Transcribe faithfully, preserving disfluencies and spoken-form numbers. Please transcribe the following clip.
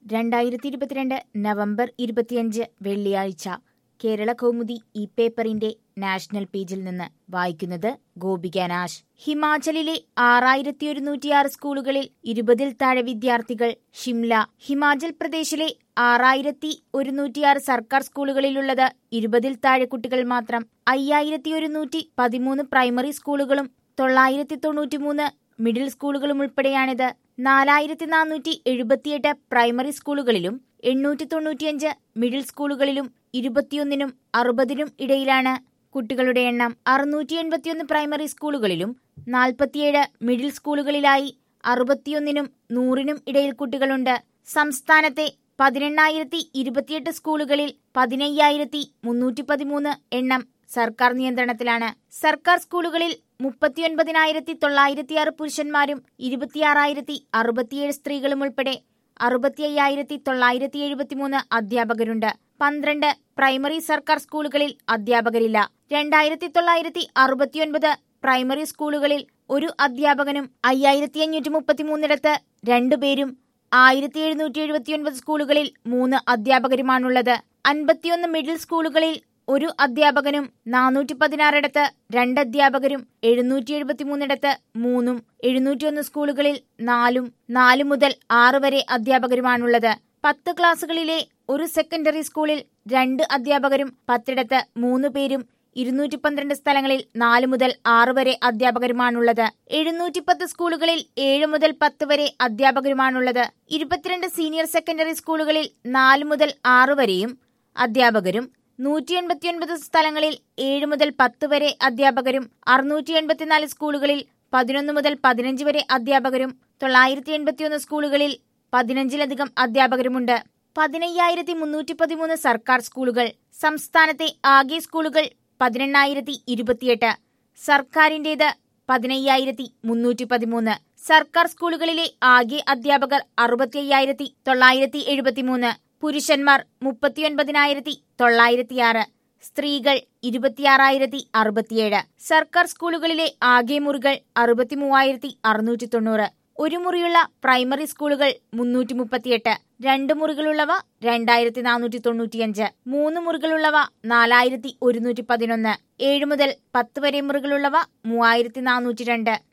രണ്ടായിരത്തി ഇരുപത്തിരണ്ട് നവംബർ ഇരുപത്തിയഞ്ച് വെള്ളിയാഴ്ച കേരള കൗമുദി ഈ പേപ്പറിന്റെ നാഷണൽ പേജിൽ നിന്ന് വായിക്കുന്നത് ഗോപിക നാശ്. ഹിമാചലിലെ ആറായിരത്തി ഒരുന്നൂറ്റിയാറ് സ്കൂളുകളിൽ ഇരുപതിൽ താഴെ വിദ്യാർത്ഥികൾ. ഷിംല. ഹിമാചൽ പ്രദേശിലെ ആറായിരത്തി ഒരുന്നൂറ്റിയാറ് സർക്കാർ സ്കൂളുകളിലുള്ളത് ഇരുപതിൽ താഴെ കുട്ടികൾ മാത്രം. അയ്യായിരത്തി ഒരുന്നൂറ്റി പതിമൂന്ന് പ്രൈമറി സ്കൂളുകളും തൊള്ളായിരത്തി തൊണ്ണൂറ്റിമൂന്ന് മിഡിൽ സ്കൂളുകളും ഉൾപ്പെടെയാണിത്. നാലായിരത്തി നാനൂറ്റി എഴുപത്തിയെട്ട് പ്രൈമറി സ്കൂളുകളിലും എണ്ണൂറ്റി തൊണ്ണൂറ്റിയഞ്ച് മിഡിൽ സ്കൂളുകളിലും ഇരുപത്തിയൊന്നിനും അറുപതിനും ഇടയിലാണ് കുട്ടികളുടെ എണ്ണം. അറുന്നൂറ്റി എൺപത്തിയൊന്ന് പ്രൈമറി സ്കൂളുകളിലും നാൽപ്പത്തിയേഴ് മിഡിൽ സ്കൂളുകളിലായി അറുപത്തിയൊന്നിനും നൂറിനും ഇടയിൽ കുട്ടികളുണ്ട്. സംസ്ഥാനത്തെ പതിനെണ്ണായിരത്തി ഇരുപത്തിയെട്ട് സ്കൂളുകളിൽ പതിനയ്യായിരത്തി മുന്നൂറ്റി പതിമൂന്ന് എണ്ണം സർക്കാർ നിയന്ത്രണത്തിലാണ്. സർക്കാർ സ്കൂളുകളിൽ മുപ്പത്തിയൊൻപതിനായിരത്തി തൊള്ളായിരത്തി ആറ് പുരുഷന്മാരും ഇരുപത്തിയാറായിരത്തി അറുപത്തിയേഴ് സ്ത്രീകളും ഉൾപ്പെടെ അറുപത്തി അയ്യായിരത്തി തൊള്ളായിരത്തി എഴുപത്തിമൂന്ന് അധ്യാപകരുണ്ട്. പന്ത്രണ്ട് പ്രൈമറി സർക്കാർ സ്കൂളുകളിൽ അധ്യാപകരില്ല. രണ്ടായിരത്തി തൊള്ളായിരത്തി അറുപത്തിയൊൻപത് പ്രൈമറി സ്കൂളുകളിൽ ഒരു അധ്യാപകനും അയ്യായിരത്തി അഞ്ഞൂറ്റി മുപ്പത്തിമൂന്നിടത്ത് രണ്ടുപേരും ആയിരത്തി എഴുന്നൂറ്റി എഴുപത്തിയൊൻപത് സ്കൂളുകളിൽ മൂന്ന് അധ്യാപകരുമാണുള്ളത്. അൻപത്തിയൊന്ന് മിഡിൽ സ്കൂളുകളിൽ ഒരു അധ്യാപകനും നാനൂറ്റി പതിനാറിടത്ത് രണ്ട് അധ്യാപകരും എഴുന്നൂറ്റി എഴുപത്തിമൂന്നിടത്ത് മൂന്നും എഴുന്നൂറ്റിയൊന്ന് സ്കൂളുകളിൽ നാലും നാലു മുതൽ ആറ് വരെ അധ്യാപകരുമാണുള്ളത്. പത്ത് ക്ലാസുകളിലെ ഒരു സെക്കൻഡറി സ്കൂളിൽ രണ്ട് അധ്യാപകരും പത്തിടത്ത് മൂന്ന് പേരും ഇരുന്നൂറ്റി പന്ത്രണ്ട് സ്ഥലങ്ങളിൽ നാല് മുതൽ ആറ് വരെ അധ്യാപകരുമാണുള്ളത്. എഴുന്നൂറ്റി പത്ത് സ്കൂളുകളിൽ ഏഴ് മുതൽ പത്ത് വരെ അധ്യാപകരുമാണുള്ളത്. ഇരുപത്തിരണ്ട് സീനിയർ സെക്കൻഡറി സ്കൂളുകളിൽ നാല് മുതൽ ആറ് വരെയും അധ്യാപകരും നൂറ്റി എൺപത്തിയൊൻപത് സ്ഥലങ്ങളിൽ ഏഴ് മുതൽ പത്ത് വരെ അധ്യാപകരും അറുന്നൂറ്റി എൺപത്തിനാല് സ്കൂളുകളിൽ പതിനൊന്ന് മുതൽ പതിനഞ്ച് വരെ അധ്യാപകരും തൊള്ളായിരത്തി എൺപത്തിയൊന്ന് സ്കൂളുകളിൽ പതിനഞ്ചിലധികം അധ്യാപകരുമുണ്ട്. പതിനയ്യായിരത്തി മുന്നൂറ്റി പതിമൂന്ന് സർക്കാർ സ്കൂളുകൾ. സംസ്ഥാനത്തെ ആകെ സ്കൂളുകൾ പതിനെണ്ണായിരത്തി ഇരുപത്തിയെട്ട്. സർക്കാരിന്റേത് പതിനയ്യായിരത്തി മുന്നൂറ്റി പതിമൂന്ന്. സർക്കാർ സ്കൂളുകളിലെ ആകെ അധ്യാപകർ അറുപത്തി അയ്യായിരത്തി തൊള്ളായിരത്തി എഴുപത്തിമൂന്ന്. പുരുഷന്മാർ മുപ്പത്തിയൊൻപതിനായിരത്തി തൊള്ളായിരത്തിയാറ്. സ്ത്രീകൾ ഇരുപത്തിയാറായിരത്തി അറുപത്തിയേഴ്. സർക്കാർ സ്കൂളുകളിലെ ആകെ മുറികൾ അറുപത്തി മൂവായിരത്തി അറുന്നൂറ്റി തൊണ്ണൂറ്. ഒരു മുറിയുള്ള പ്രൈമറി സ്കൂളുകൾ മുന്നൂറ്റി മുപ്പത്തിയെട്ട്. രണ്ട് മുറികളുള്ളവ രണ്ടായിരത്തി നാനൂറ്റി തൊണ്ണൂറ്റിയഞ്ച്. മൂന്ന് മുറികളുള്ളവ നാലായിരത്തി ഒരുന്നൂറ്റി പതിനൊന്ന്. ഏഴ് മുതൽ പത്ത് വരെ മുറികളുള്ളവ മൂവായിരത്തി നാനൂറ്റി രണ്ട്.